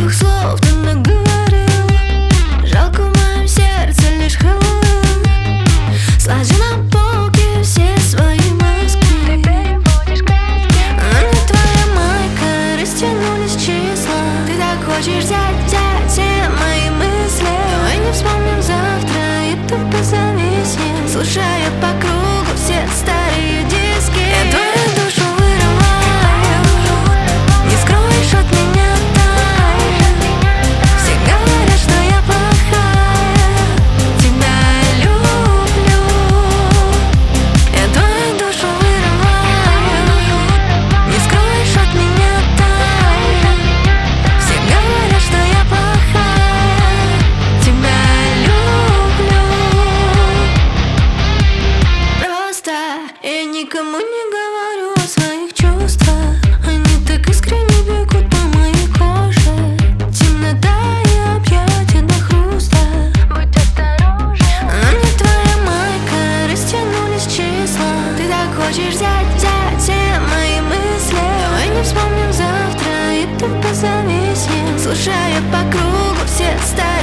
Двух слов ты наговорил, жалко в моем сердце лишь Хэллоуин. Сложи на полке все свои маски. Ты переводишь краски. На мне твоя майка, растянулись числа. Ты так хочешь взять все мои мысли. Давай не вспомним завтра и тупо зависнем, слушая по кругу все старые диски. Я твою душу вырываю, не скроешь от меня тайны. Все говорят, что я плохая, тебя люблю. Я твою душу вырываю, не скроешь от меня тайны. Все говорят, что я плохая, тебя люблю. Просто я никому не говорю о своих чувствах. Они так искренне бегут по моей коже. Темнота и объятия до хруста. Будь осторожен. На мне твоя майка, растянулись числа. Ты так хочешь взять все мои мысли. Давай не вспомним завтра и тупо зависнем, слушая по кругу все старые